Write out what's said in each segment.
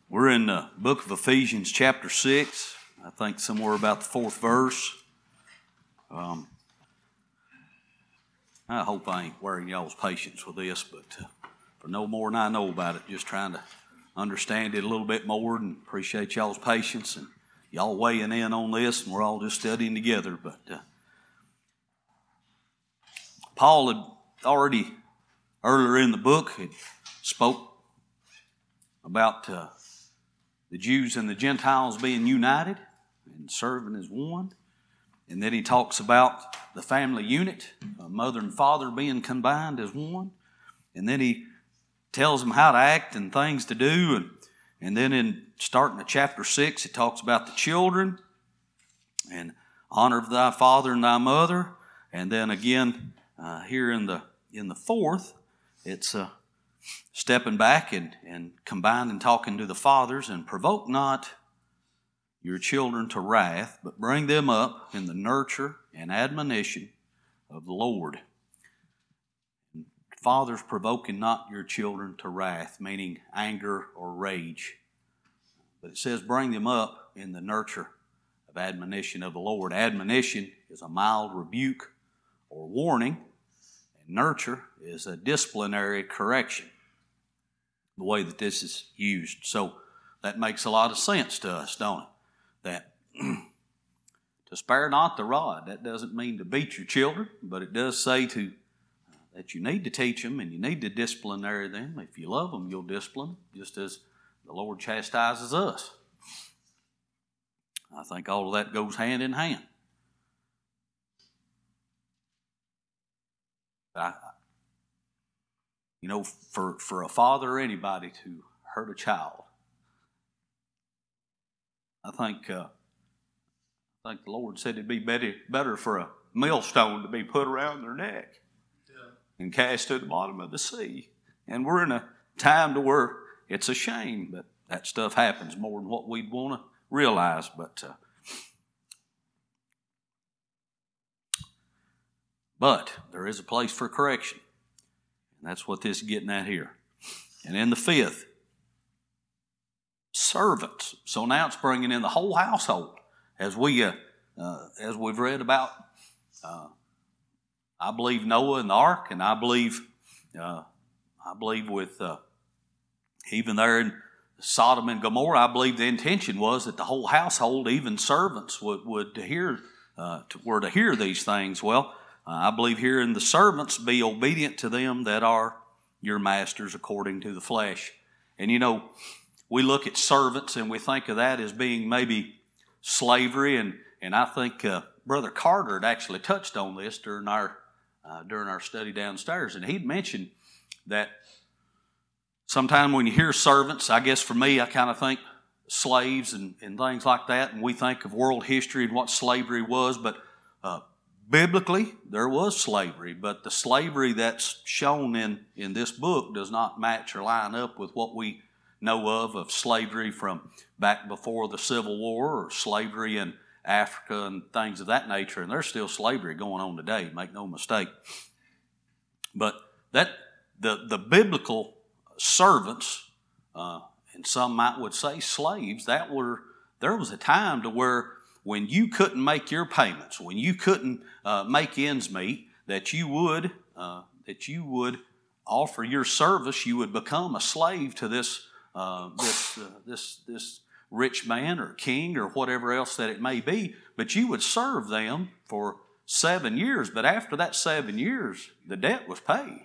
We're in the book of Ephesians chapter 6, I think somewhere about the 4th verse. I hope I ain't wearing y'all's patience with this, but for no more than I know about it, just trying to understand it a little bit more and appreciate y'all's patience and y'all weighing in on this, and we're all just studying together. But Paul had already, earlier in the book, had spoke about the Jews and the Gentiles being united and serving as one. And then he talks about the family unit, mother and father being combined as one. And then he tells them how to act and things to do. And then in starting at chapter 6, it talks about the children and honor thy father and thy mother. And then again, here in the 4th, it's stepping back and combining talking to the fathers, and provoke not your children to wrath, but bring them up in the nurture and admonition of the Lord. Fathers, provoking not your children to wrath, meaning anger or rage. But it says bring them up in the nurture of admonition of the Lord. Admonition is a mild rebuke or warning, and nurture is a disciplinary correction, the way that this is used. So that makes a lot of sense to us, don't it? That to spare not the rod, that doesn't mean to beat your children, but it does say that you need to teach them and you need to disciplinary them. If you love them, you'll discipline, just as the Lord chastises us. I think all of that goes hand in hand. For a father or anybody to hurt a child, I think the Lord said it'd be better for a millstone to be put around their neck and cast to the bottom of the sea. And we're in a time to where it's a shame, but that stuff happens more than what we'd want to realize. But there is a place for correction. And that's what this is getting at here. And in the 5th, servants. So now it's bringing in the whole household. As we've read about, I believe Noah and the ark, and I believe with even there in Sodom and Gomorrah, I believe the intention was that the whole household, even servants, were to hear these things. Well, I believe here in the servants, be obedient to them that are your masters according to the flesh. And we look at servants and we think of that as being maybe slavery, and I think Brother Carter had actually touched on this during our study downstairs, and he'd mentioned that sometime when you hear servants, I guess for me, I kind of think slaves and things like that, and we think of world history and what slavery was, but biblically, there was slavery, but the slavery that's shown in this book does not match or line up with what we know of slavery from back before the Civil War, or slavery in Africa and things of that nature. And there's still slavery going on today, make no mistake. But that the biblical servants, and some would say slaves, there was a time to where when you couldn't make your payments, when you couldn't make ends meet, that you would offer your service. You would become a slave to this rich man or king or whatever else that it may be. But you would serve them for 7 years. But after that 7 years, the debt was paid.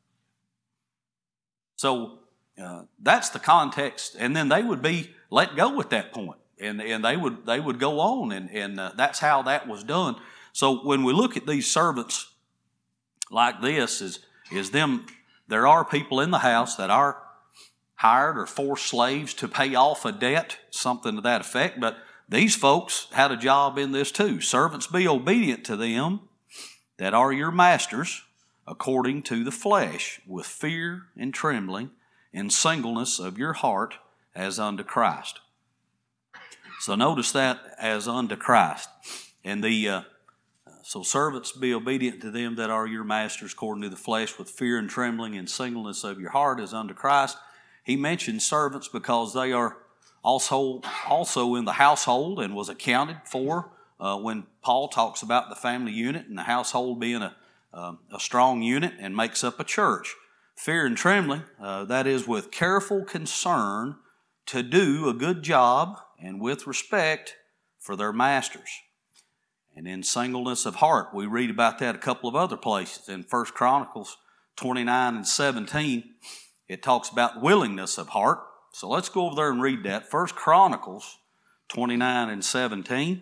So that's the context, and then they would be let go at that point. And they would go on, and that's how that was done. So when we look at these servants like this, is them, there are people in the house that are hired or forced slaves to pay off a debt, something to that effect. But these folks had a job in this too. Servants, be obedient to them that are your masters according to the flesh, with fear and trembling and singleness of your heart, as unto Christ. So notice that, as unto Christ. And so servants, be obedient to them that are your masters according to the flesh, with fear and trembling and singleness of your heart, as unto Christ. He mentions servants because they are also in the household and was accounted for when Paul talks about the family unit and the household being a strong unit and makes up a church. Fear and trembling, that is with careful concern to do a good job and with respect for their masters. And in singleness of heart, we read about that a couple of other places. In 1 Chronicles 29 and 17, it talks about willingness of heart. So let's go over there and read that. 1 Chronicles 29 and 17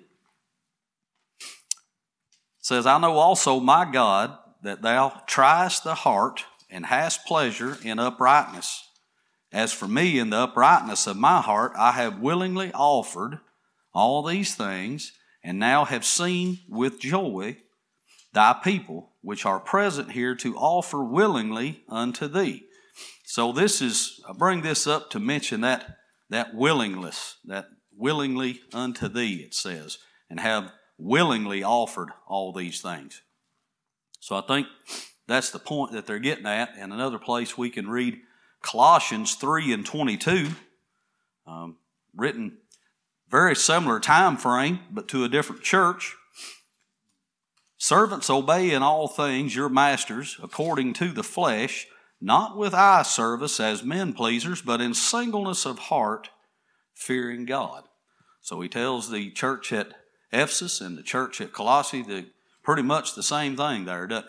says, I know also, my God, that thou triest the heart and hast pleasure in uprightness. As for me, in the uprightness of my heart, I have willingly offered all these things, and now have seen with joy thy people, which are present here, to offer willingly unto thee. So I bring this up to mention that willingness, that willingly unto thee, it says, and have willingly offered all these things. So I think that's the point that they're getting at. And another place we can read Colossians 3 and 22, written very similar time frame, but to a different church. Servants, obey in all things your masters according to the flesh, not with eye service as men pleasers, but in singleness of heart, fearing God. So he tells the church at Ephesus and the church at Colossae pretty much the same thing there, doesn't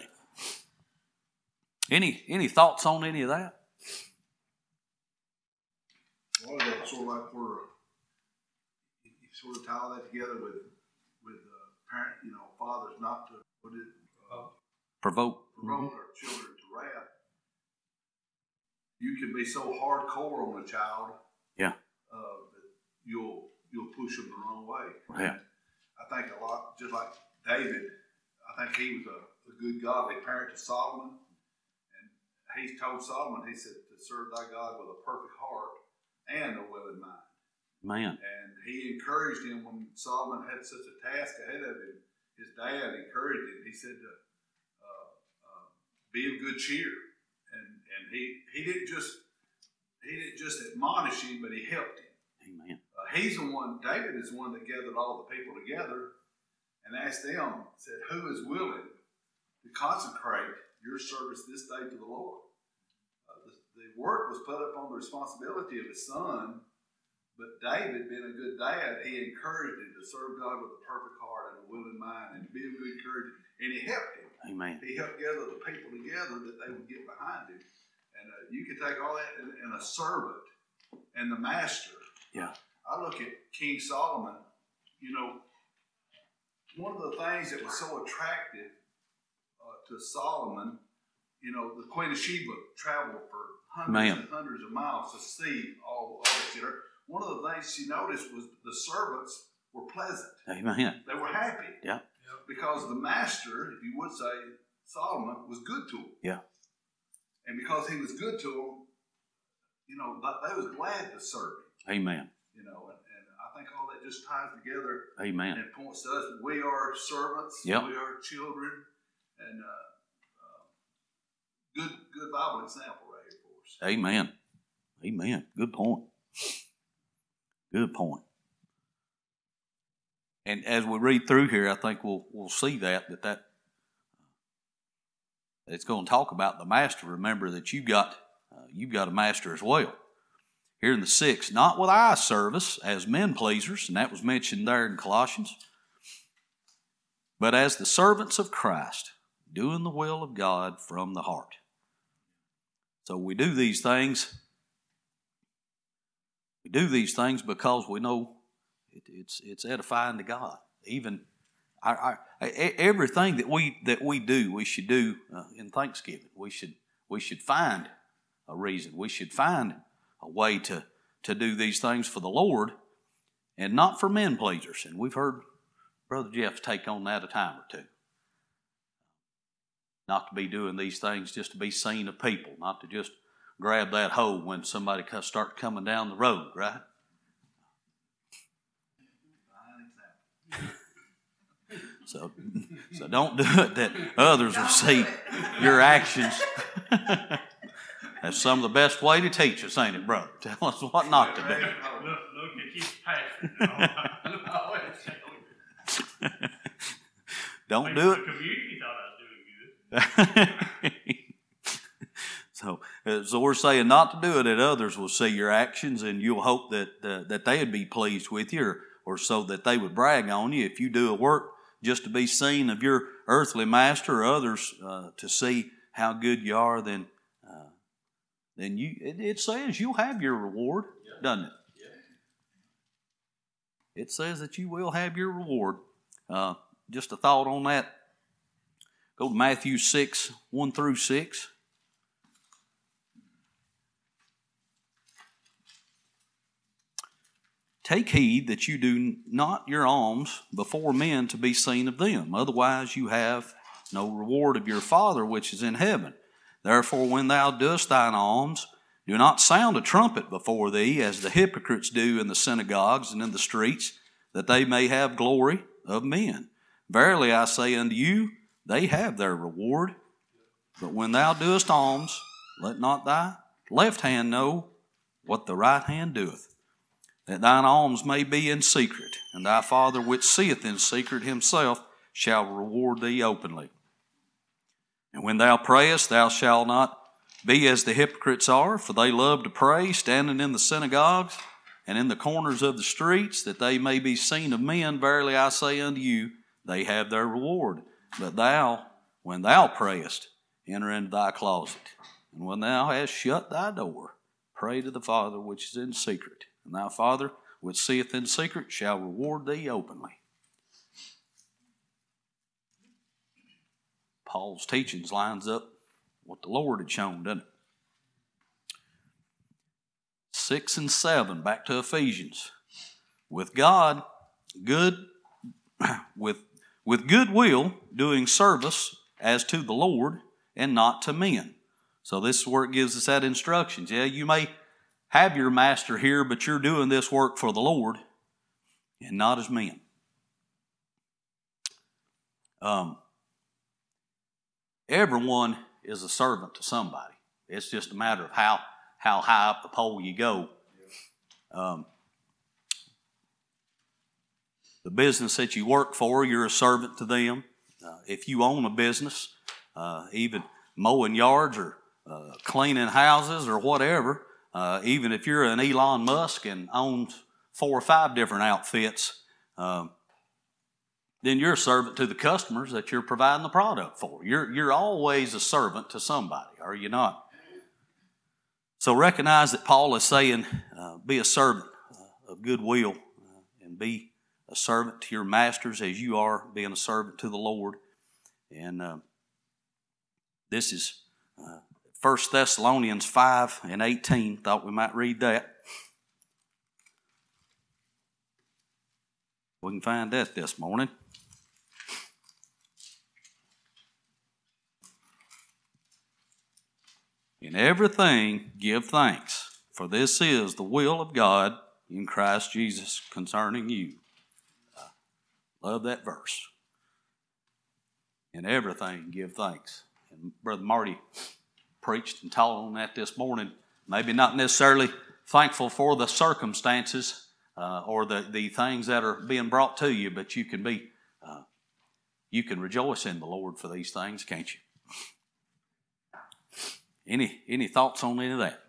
he? Any thoughts on any of that? Well, that's sort of like you sort of tie all that together with parent, fathers not to provoke their children to wrath. You can be so hardcore on a child, that you'll push them the wrong way. Yeah. I think a lot, just like David, I think he was a good godly parent to Solomon. And he told Solomon, he said, to serve thy God with a perfect heart and a willing mind. Man. And he encouraged him when Solomon had such a task ahead of him. His dad encouraged him. He said to be of good cheer. And he didn't just admonish him, but he helped him. Amen. David is the one that gathered all the people together and asked them, said, who is willing to consecrate your service this day to the Lord? The work was put up on the responsibility of his son, but David, being a good dad, he encouraged him to serve God with a perfect heart and a willing mind and to be of good courage, and he helped him. Amen. He helped gather the people together that they would get behind him. And you can take all that in a servant and the master. Yeah. I look at King Solomon, one of the things that was so attractive to Solomon, the Queen of Sheba traveled for hundreds and hundreds of miles to see all this. One of the things she noticed was the servants were pleasant. Amen. They were happy. Yeah. Because the master, if you would say, Solomon, was good to them. Yeah. And because he was good to them, they was glad to serve him. Amen. And I think all that just ties together. Amen. And points to us. We are servants. Yep. We are children. And good Bible example right here for us. Amen. Amen. Good point. Good point. And as we read through here, I think we'll see that it's going to talk about the master. Remember that you've got a master as well. Here in the 6th, not with eye service as men pleasers, and that was mentioned there in Colossians, but as the servants of Christ, doing the will of God from the heart. So we do these things. We do these things because we know it's edifying to God. Even everything that we do, we should do in thanksgiving. We should find a reason. We should find a way to do these things for the Lord and not for men pleasers. And we've heard Brother Jeff take on that a time or two. Not to be doing these things just to be seen of people, not to just grab that hoe when somebody starts coming down the road, right? So don't do it that others will see your actions. That's some of the best way to teach us, ain't it, brother? Tell us what not to do. Look at you, pastor. Don't do it. The community thought I was doing good. So we're saying not to do it, that others will see your actions, and you'll hope that they'd be pleased with you, or so that they would brag on you. If you do a work just to be seen of your earthly master or others to see how good you are, then it says you'll have your reward, doesn't it? Yeah. It says that you will have your reward. Just a thought on that. Go to Matthew 6, 1 through 6. Take heed that you do not your alms before men to be seen of them. Otherwise you have no reward of your Father which is in heaven. Therefore when thou doest thine alms, do not sound a trumpet before thee, as the hypocrites do in the synagogues and in the streets, that they may have glory of men. Verily I say unto you, they have their reward. But when thou doest alms, let not thy left hand know what the right hand doeth, that thine alms may be in secret, and thy Father which seeth in secret himself shall reward thee openly. And when thou prayest, thou shalt not be as the hypocrites are, for they love to pray, standing in the synagogues and in the corners of the streets, that they may be seen of men. Verily I say unto you, they have their reward. But thou, when thou prayest, enter into thy closet, and when thou hast shut thy door, pray to the Father which is in secret. And thy Father, which seeth in secret, shall reward thee openly. Paul's teachings lines up what the Lord had shown, doesn't it? 6 and 7, back to Ephesians. With God, with goodwill, doing service as to the Lord and not to men. So this is where it gives us that instructions. Yeah, you may have your master here, but you're doing this work for the Lord and not as men. Everyone is a servant to somebody. It's just a matter of how high up the pole you go. The business that you work for, you're a servant to them. If you own a business, even mowing yards or cleaning houses or whatever, even if you're an Elon Musk and owns 4 or 5 different outfits, then you're a servant to the customers that you're providing the product for. You're always a servant to somebody, are you not? So recognize that Paul is saying, be a servant of goodwill and be a servant to your masters as you are being a servant to the Lord. And this is 1 Thessalonians 5 and 18. Thought we might read that. We can find that this morning. In everything give thanks, for this is the will of God in Christ Jesus concerning you. Love that verse. In everything give thanks. And Brother Marty preached and taught on that this morning. Maybe not necessarily thankful for the circumstances or the things that are being brought to you, but you can rejoice in the Lord for these things, can't you? Any thoughts on any of that?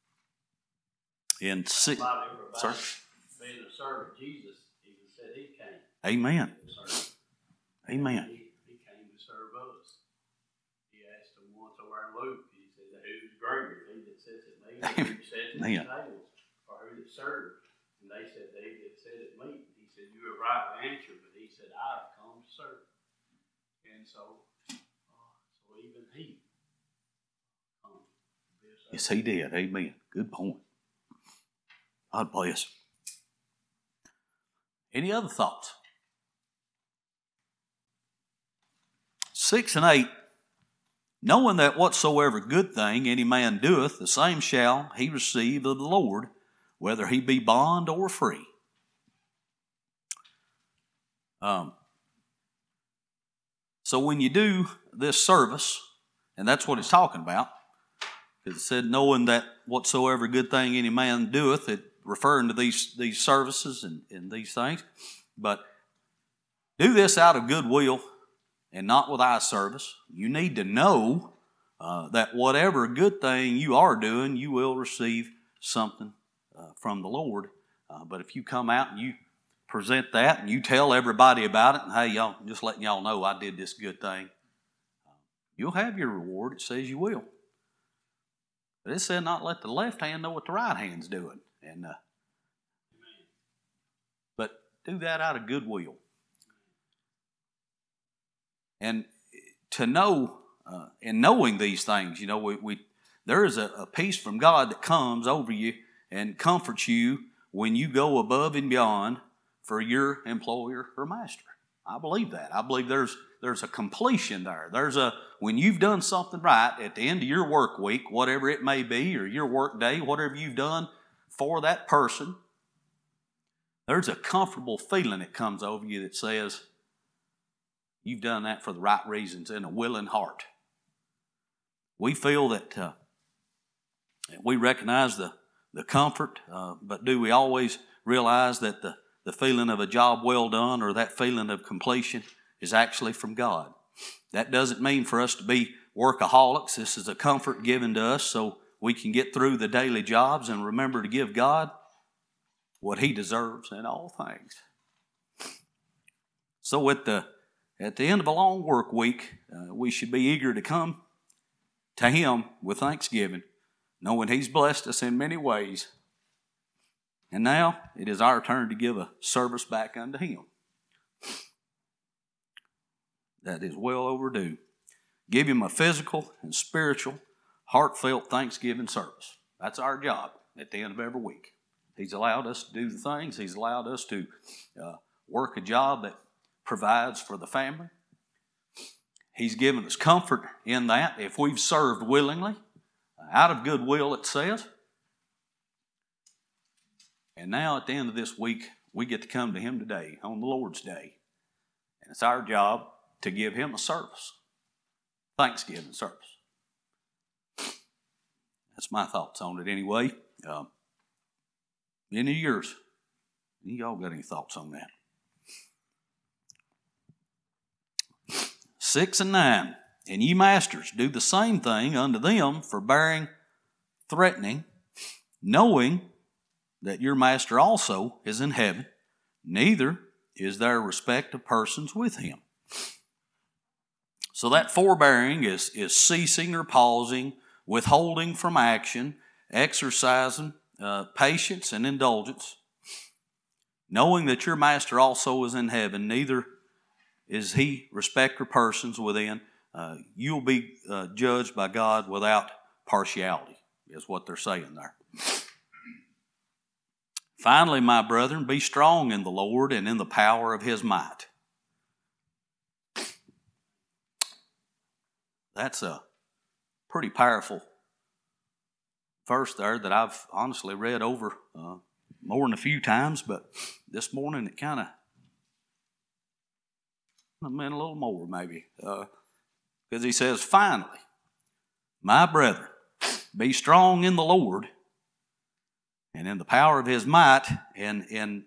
Sir? Being a servant, Jesus even said he came. Amen. Amen. He came to serve us. He asked them once over in Luke, he said, who's greater, he that sits at me, or who sits at the table, or who that serves? And they said, they that sit at me. He said, you have rightly answered, but he said, I've come to serve. And so even he. Yes, he did. Amen. Good point. God bless. Any other thoughts? 6 and 8. Knowing that whatsoever good thing any man doeth, the same shall he receive of the Lord, whether he be bond or free. So when you do this service, and that's what it's talking about, because it said, knowing that whatsoever good thing any man doeth, referring to these services and these things. But do this out of goodwill and not with eye service. You need to know that whatever good thing you are doing, you will receive something from the Lord. But if you come out and you present that and you tell everybody about it, and hey, y'all, just letting y'all know I did this good thing, you'll have your reward. It says you will. But it said not let the left hand know what the right hand's doing. But do that out of goodwill. And to know, in knowing these things, there is a peace from God that comes over you and comforts you when you go above and beyond for your employer or master. I believe that. I believe there's a completion there. When you've done something right at the end of your work week, whatever it may be, or your work day, whatever you've done for that person, there's a comfortable feeling that comes over you that says, you've done that for the right reasons in a willing heart. We feel that we recognize the comfort, but do we always realize that the feeling of a job well done or that feeling of completion is actually from God? That doesn't mean for us to be workaholics. This is a comfort given to us so we can get through the daily jobs and remember to give God what He deserves in all things. So at the end of a long work week, we should be eager to come to Him with thanksgiving, knowing He's blessed us in many ways. And now it is our turn to give a service back unto Him. That is well overdue. Give Him a physical and spiritual, heartfelt thanksgiving service. That's our job at the end of every week. He's allowed us to do the things. He's allowed us to work a job that provides for the family. He's given us comfort in that if we've served willingly, out of goodwill it says. And now at the end of this week, we get to come to Him today on the Lord's Day. And it's our job to give Him a service, Thanksgiving service. That's my thoughts on it anyway. Any of yours? Y'all got any thoughts on that? 6 and 9. And ye masters, do the same thing unto them, forbearing, threatening, knowing that your master also is in heaven, neither is there respect of persons with Him. So that forbearing is ceasing or pausing, withholding from action, exercising patience and indulgence, knowing that your master also is in heaven, neither is He respecter of persons within. You'll be judged by God without partiality, is what they're saying there. Finally, my brethren, be strong in the Lord and in the power of His might. That's a pretty powerful verse there that I've honestly read over more than a few times, but this morning it kind of meant a little more maybe. Because he says, finally, my brethren, be strong in the Lord and in the power of His might. And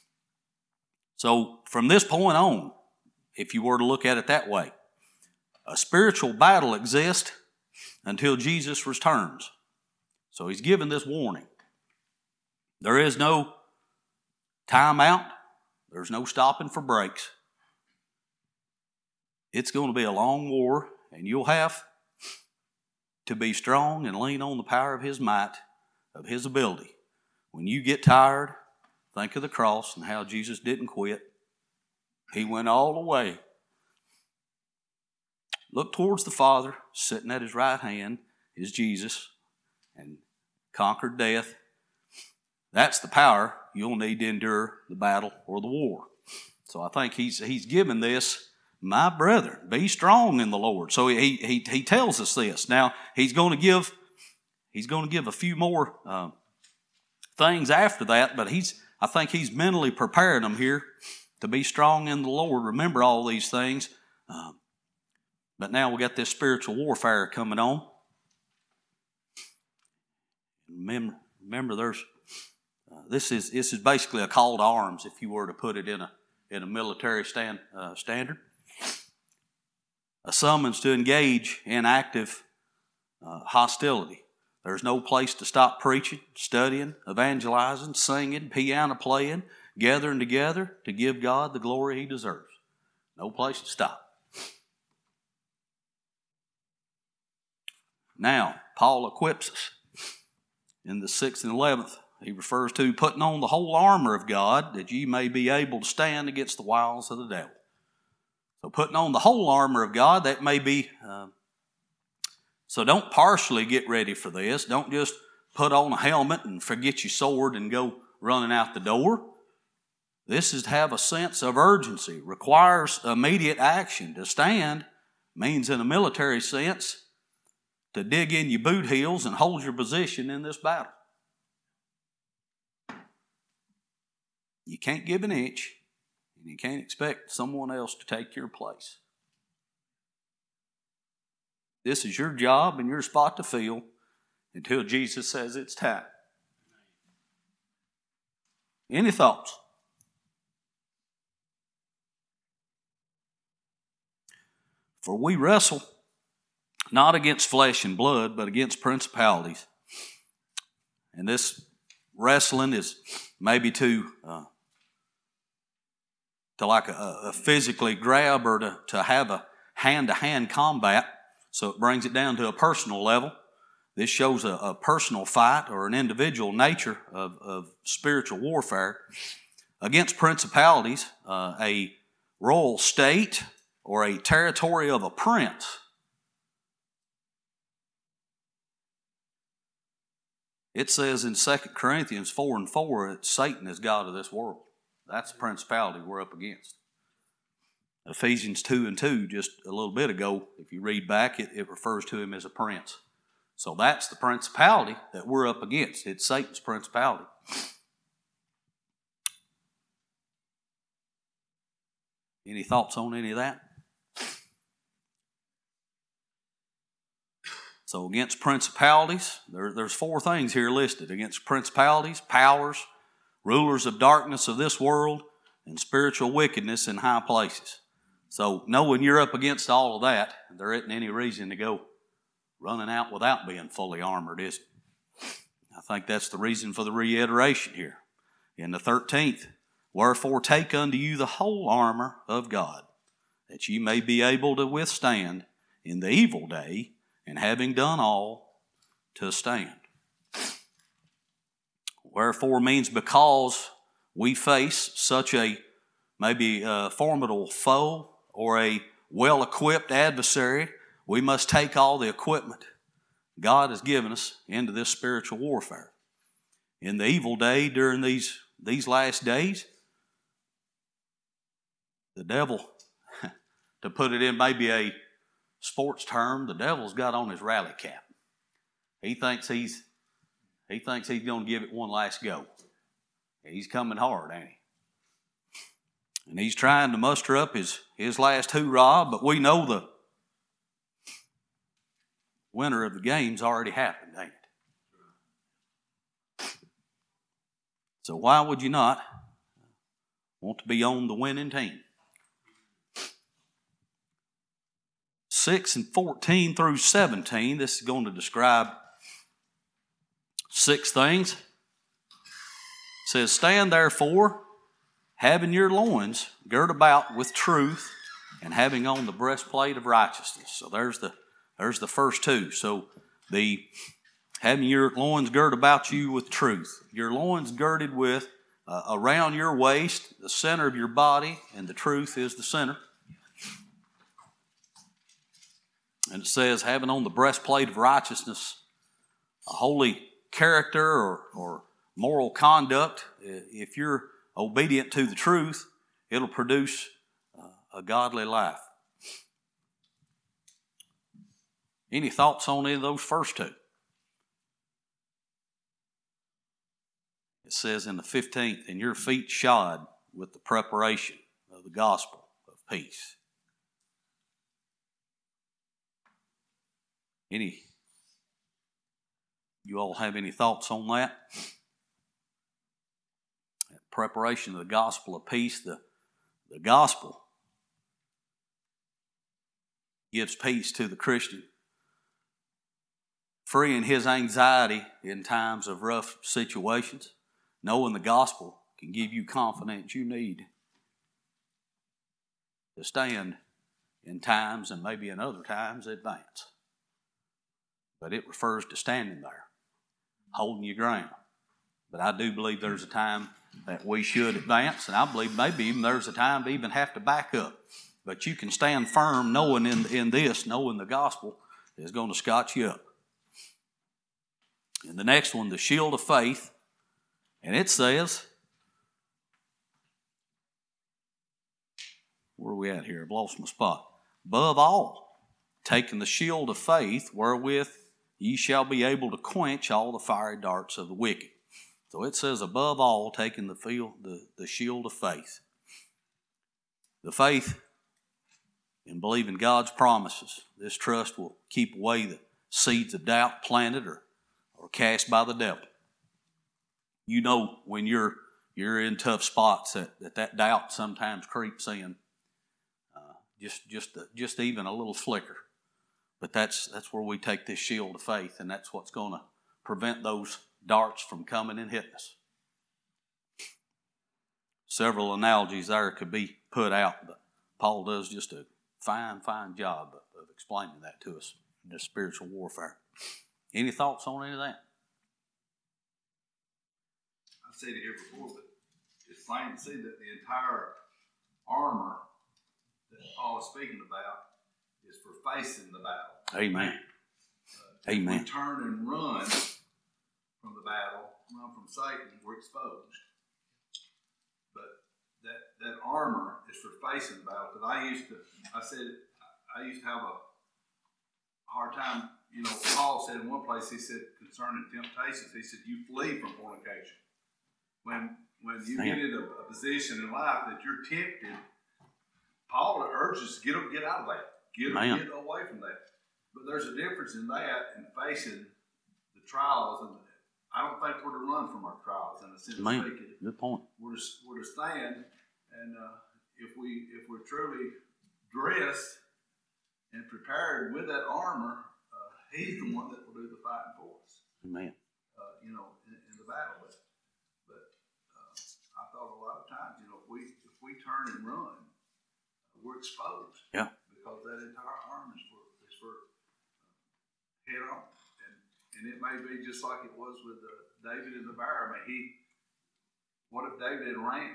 so from this point on, if you were to look at it that way, a spiritual battle exists until Jesus returns. So He's given this warning. There is no time out. There's no stopping for breaks. It's going to be a long war, and you'll have to be strong and lean on the power of His might, of His ability. When you get tired, think of the cross and how Jesus didn't quit. He went all the way. Look towards the Father, sitting at His right hand is Jesus, and conquered death. That's the power you'll need to endure the battle or the war. So I think He's given this, my brethren, be strong in the Lord. So he tells us this. Now He's going to give a few more things after that, but I think He's mentally preparing them here to be strong in the Lord. Remember all these things. But now we got this spiritual warfare coming on. Remember there's This is basically a call to arms, if you were to put it in a military standard. A summons to engage in active hostility. There's no place to stop preaching, studying, evangelizing, singing, piano playing, gathering together to give God the glory He deserves. No place to stop. Now, Paul equips us. In the 6th and 11th, he refers to putting on the whole armor of God that ye may be able to stand against the wiles of the devil. So putting on the whole armor of God, that may be... So don't partially get ready for this. Don't just put on a helmet and forget your sword and go running out the door. This is to have a sense of urgency. Requires immediate action. To stand means, in a military sense, to dig in your boot heels and hold your position in this battle. You can't give an inch, and you can't expect someone else to take your place. This is your job and your spot to fill until Jesus says it's time. Any thoughts? For we wrestle not against flesh and blood, but against principalities. And this wrestling is maybe to like a physically grab or to have a hand-to-hand combat. So it brings it down to a personal level. This shows a personal fight or an individual nature of spiritual warfare against principalities, a royal state or a territory of a prince. It says in 2 Corinthians 4:4 that Satan is God of this world. That's the principality we're up against. Ephesians 2:2, just a little bit ago, if you read back, it refers to him as a prince. So that's the principality that we're up against. It's Satan's principality. Any thoughts on any of that? So against principalities, there's 4 things here listed. Against principalities, powers, rulers of darkness of this world, and spiritual wickedness in high places. So knowing you're up against all of that, there isn't any reason to go running out without being fully armored, is it? I think that's the reason for the reiteration here. In the 13th, wherefore take unto you the whole armor of God, that ye may be able to withstand in the evil day, and having done all, to stand. Wherefore means because we face such a maybe a formidable foe or a well-equipped adversary, we must take all the equipment God has given us into this spiritual warfare. In the evil day, during these last days, the devil, to put it in maybe a sports term, the devil's got on his rally cap. He thinks he's going to give it one last go. He's coming hard, ain't he? And he's trying to muster up his last hoorah, but we know the winner of the game's already happened, ain't it? So why would you not want to be on the winning team? 6 and 14 through 17, this is going to describe 6 things. It says, stand therefore, having your loins girt about with truth, and having on the breastplate of righteousness. So there's the first 2. So the having your loins girt about you with truth. Your loins girded with around your waist, the center of your body, and the truth is the center. And it says, having on the breastplate of righteousness, a holy character or moral conduct. If you're obedient to the truth, it'll produce a godly life. Any thoughts on any of those first 2? It says in the 15th, and your feet shod with the preparation of the gospel of peace. You all have any thoughts on that? preparation of the gospel of peace. The gospel gives peace to the Christian, freeing his anxiety in times of rough situations. Knowing the gospel can give you confidence you need to stand in times and maybe in other times advance. But it refers to standing there, holding your ground. But I do believe there's a time that we should advance, and I believe maybe even there's a time to even have to back up. But you can stand firm knowing in this, knowing the gospel is going to scotch you up. And the next one, the shield of faith, and it says, where are we at here? I've lost my spot. Above all, taking the shield of faith, wherewith ye shall be able to quench all the fiery darts of the wicked. So it says, above all, taking the shield of faith. The faith in believing God's promises. This trust will keep away the seeds of doubt planted or cast by the devil. You know when you're in tough spots that doubt sometimes creeps in. Just even a little flicker. But that's where we take this shield of faith, and that's what's going to prevent those darts from coming and hitting us. Several analogies there could be put out, but Paul does just a fine job of explaining that to us in this spiritual warfare. Any thoughts on any of that? I've said it here before, but it's plain to see that the entire armor that Paul is speaking about is for facing the battle. Amen. Amen. If we turn and run from the battle, run from Satan, we're exposed. But that armor is for facing the battle. Because I used to have a hard time. You know, Paul said in one place, he said concerning temptations, he said, you flee from fornication. When you get in a position in life that you're tempted, Paul urges get out of that. Get away from that. But there's a difference in that and facing the trials. And I don't think we're to run from our trials in a sense of speaking. Good point. We're to stand, and if we're truly dressed and prepared with that armor, he's the one that will do the fighting for us. Amen. In the battle. But I thought a lot of times, if we turn and run, we're exposed. Yeah. Because that entire arm is for head on. And it may be just like it was with David and the bear. I mean, what if David had ran?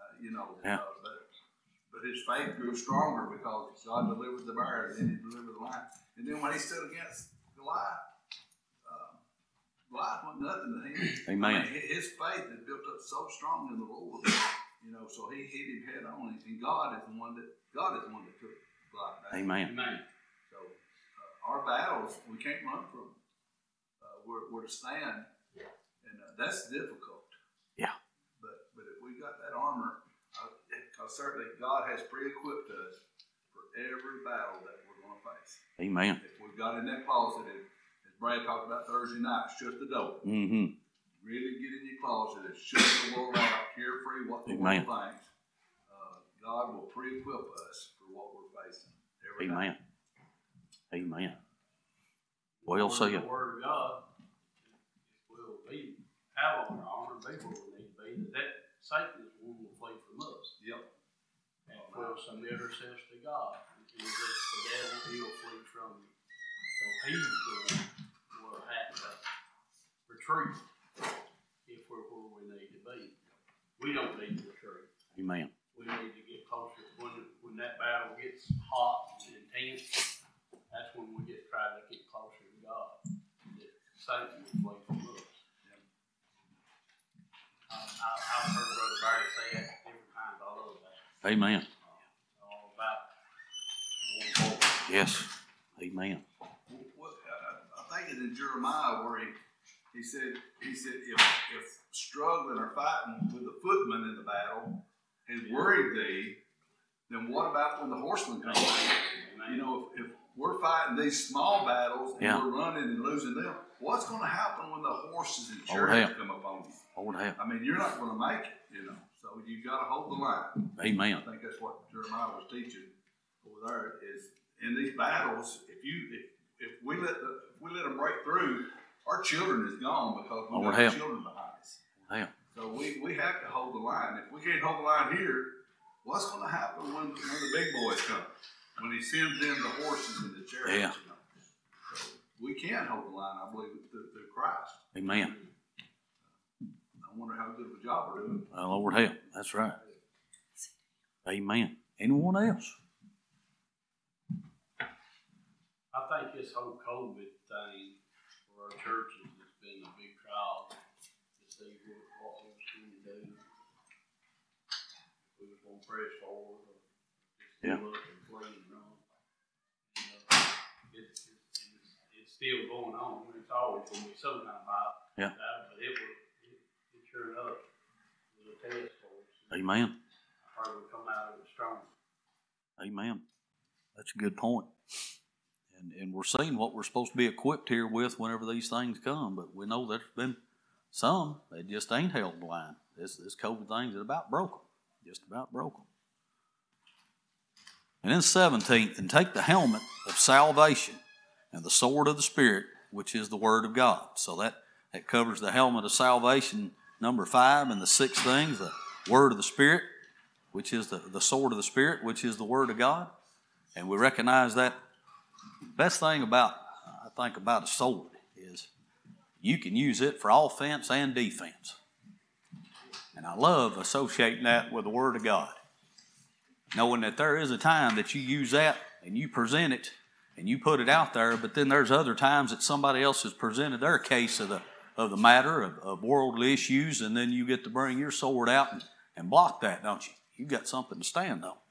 But his faith grew stronger because God delivered the bear and then he delivered the lion. And then when he stood against Goliath, Goliath wasn't nothing to him. Amen. I mean, his faith had built up so strong in the Lord, so he hit him head on. And God is the one that took Goliath down. Amen. So our battles, we can't run from. We're to stand, and that's difficult. Yeah. But if we got that armor, because certainly God has pre-equipped us for every battle that we're going to face. Amen. If we've got in that closet, as Brad talked about Thursday night, shut the door. Mm-hmm. Really get in your closet and shut the world out, carefree what the world thinks. God will pre-equip us for what we're facing every Amen. day. Amen. Well said. The Word of God will be how our armor be where we need to be. That Satan is one will flee from us. Yep. And if we'll submit ourselves to God, and the devil he'll flee from you. So he will have to retreat if we're where we need to be. We don't need to retreat. Amen. We need to get closer. When that battle gets hot and intense, that's when we try to get closer to God. That Satan will flee from us. I've heard Brother Barry say that different times. I love that. Amen. All about going forward. Yes. Amen. I think it's in Jeremiah where he said if struggling or fighting with the footmen in the battle has worried thee, then what about when the horsemen come? If we're fighting these small battles and we're running and losing them, what's going to happen when the horses and Lord chariots help. come upon you? Lord help. I mean, you're not going to make it, So you got to hold the line. Amen. I think that's what Jeremiah was teaching over there. Is in these battles, if we let them break through, our children is gone because we Lord got help. children behind us. Help. So we have to hold the line. If we can't hold the line here, what's going to happen when the big boys come? When he sends in the horses and the chariots, So we can hold the line, I believe, through Christ. Amen. I wonder how good of a job we're doing. Lord help. That's right. Amen. Anyone else? I think this whole COVID thing for our churches has been a big trial to see what we was going to do. If we was going to press forward or just look and flee and run. It's still going on. It's always going to be some kind of battle. Yeah. But it sure enough was a test for us. Amen. I heard we come out of it strong. Amen. That's a good point. And we're seeing what we're supposed to be equipped here with whenever these things come, but we know there's been some that just ain't held the line. This COVID thing is about broken. Just about broken. And then 17th, and take the helmet of salvation and the sword of the Spirit, which is the Word of God. So that covers the helmet of salvation, number 5, and the 6th thing, the Word of the Spirit, which is the sword of the Spirit, which is the Word of God. And we recognize that the best thing about a sword is you can use it for offense and defense. And I love associating that with the Word of God. Knowing that there is a time that you use that and you present it and you put it out there, but then there's other times that somebody else has presented their case of the matter of worldly issues, and then you get to bring your sword out and block that, don't you? You've got something to stand on.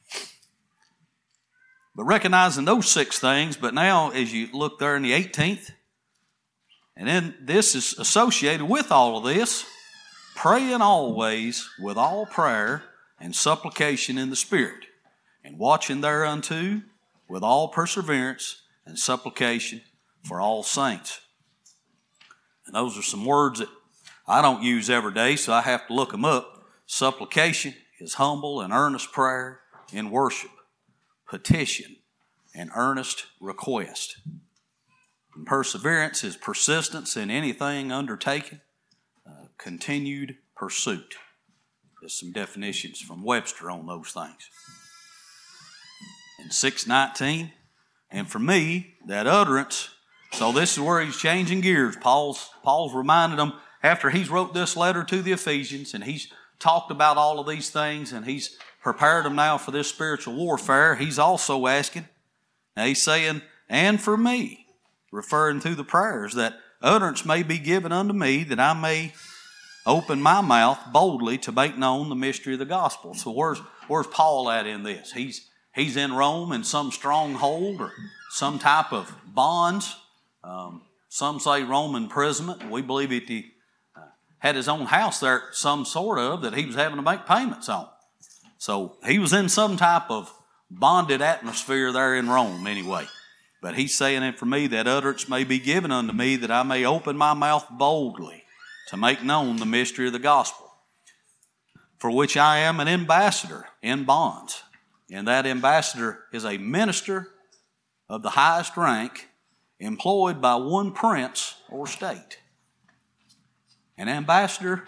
But recognizing those 6 things, but now as you look there in the 18th, and then this is associated with all of this, praying always with all prayer and supplication in the Spirit, and watching thereunto with all perseverance and supplication for all saints. And those are some words that I don't use every day, so I have to look them up. Supplication is humble and earnest prayer in worship, petition, and earnest request. And perseverance is persistence in anything undertaken, continued pursuit. There's some definitions from Webster on those things. In 6:19, and for me, that utterance, so this is where he's changing gears. Paul's reminded them, after he's wrote this letter to the Ephesians, and he's talked about all of these things, and he's prepared them now for this spiritual warfare, he's also asking, now he's saying, and for me, referring to the prayers, that utterance may be given unto me, that I may open my mouth boldly to make known the mystery of the gospel. So where's Paul at in this? He's in Rome in some stronghold or some type of bonds. Some say Roman imprisonment. We believe he had his own house there, some sort of, that he was having to make payments on. So he was in some type of bonded atmosphere there in Rome anyway. But he's saying, and for me, that utterance may be given unto me, that I may open my mouth boldly to make known the mystery of the gospel, for which I am an ambassador in bonds. And that ambassador is a minister of the highest rank, employed by one prince or state. An ambassadors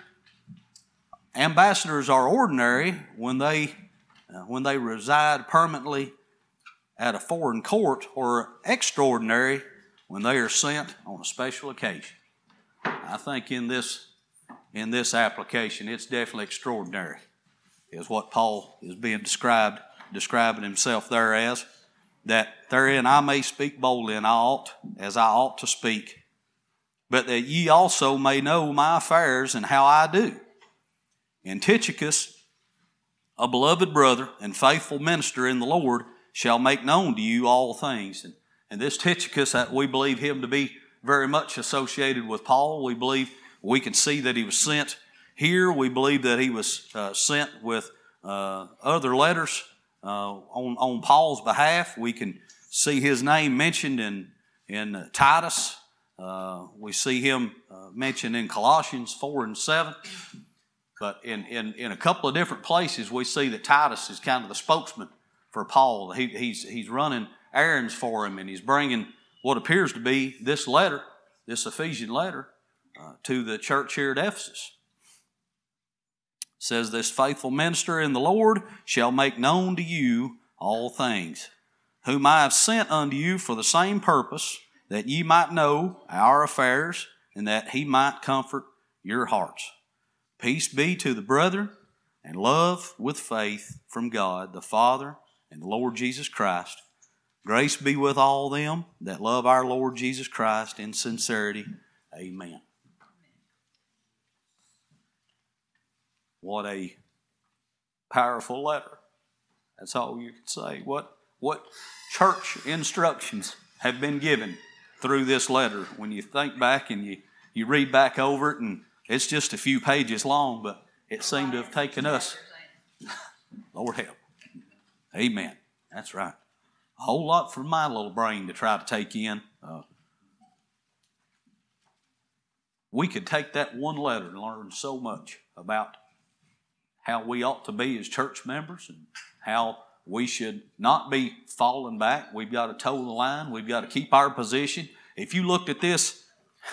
are ordinary when they reside permanently at a foreign court, or extraordinary when they are sent on a special occasion. I think in this application, it's definitely extraordinary, is what Paul is being describing himself there as, that therein I may speak boldly as I ought to speak, but that ye also may know my affairs and how I do. And Tychicus, a beloved brother and faithful minister in the Lord, shall make known to you all things. And this Tychicus, we believe him to be very much associated with Paul. We can see that he was sent here. We believe that he was sent with other letters on Paul's behalf. We can see his name mentioned in Titus We see him mentioned in Colossians 4 and 7. But in a couple of different places, we see that Titus is kind of the spokesman for Paul. He's running errands for him, and he's bringing what appears to be this letter, this Ephesian letter, to the church here at Ephesus. It says, "This faithful minister in the Lord shall make known to you all things, whom I have sent unto you for the same purpose, that ye might know our affairs, and that he might comfort your hearts. Peace be to the brethren, and love with faith from God the Father and the Lord Jesus Christ. Grace be with all them that love our Lord Jesus Christ in sincerity. Amen." What a powerful letter. That's all you can say. What church instructions have been given through this letter? When you think back and you read back over it, and it's just a few pages long, but it seemed to have taken us. Lord help. Amen. That's right. A whole lot for my little brain to try to take in. We could take that one letter and learn so much about how we ought to be as church members and how we should not be falling back. We've got to toe the line. We've got to keep our position. If you looked at this,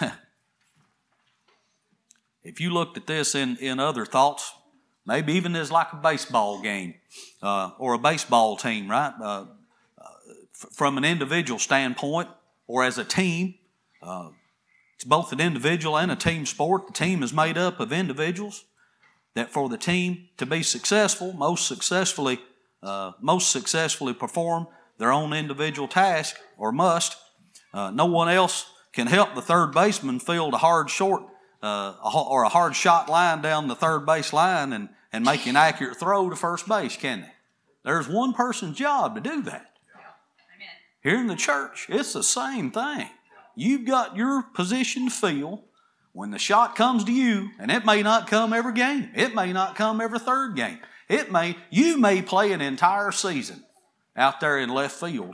in other thoughts, maybe even as like a baseball game or a baseball team, right? From an individual standpoint or as a team, it's both an individual and a team sport. The team is made up of individuals that for the team to be successful, most successfully perform their own individual task or must. No one else can help the third baseman field a hard short or a hard shot line down the third base line and make an accurate throw to first base, can they? There's one person's job to do that. Here in the church, it's the same thing. You've got your position to fill when the shot comes to you, and it may not come every game. It may not come every third game. You may play an entire season out there in left field.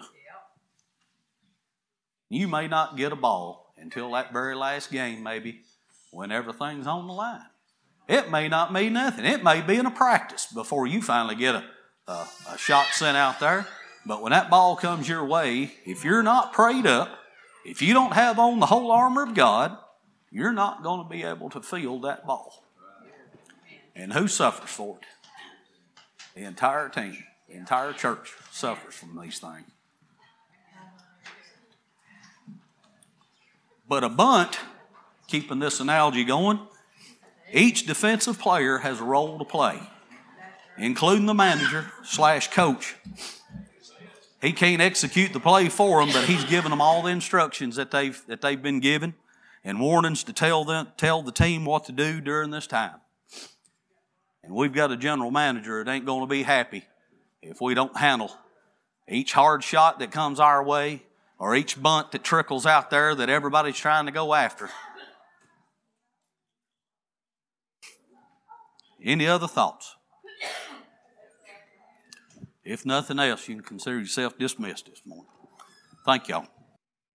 You may not get a ball until that very last game, maybe, when everything's on the line. It may not mean nothing. It may be in a practice before you finally get a shot sent out there. But when that ball comes your way, if you're not prayed up, if you don't have on the whole armor of God, you're not going to be able to field that ball. And who suffers for it? The entire team, the entire church suffers from these things. But a bunt, keeping this analogy going, each defensive player has a role to play, including the manager / coach. He can't execute the play for them, but he's given them all the instructions that they've been given and warnings to tell the team what to do during this time. And we've got a general manager that ain't going to be happy if we don't handle each hard shot that comes our way or each bunt that trickles out there that everybody's trying to go after. Any other thoughts? If nothing else, you can consider yourself dismissed this morning. Thank y'all.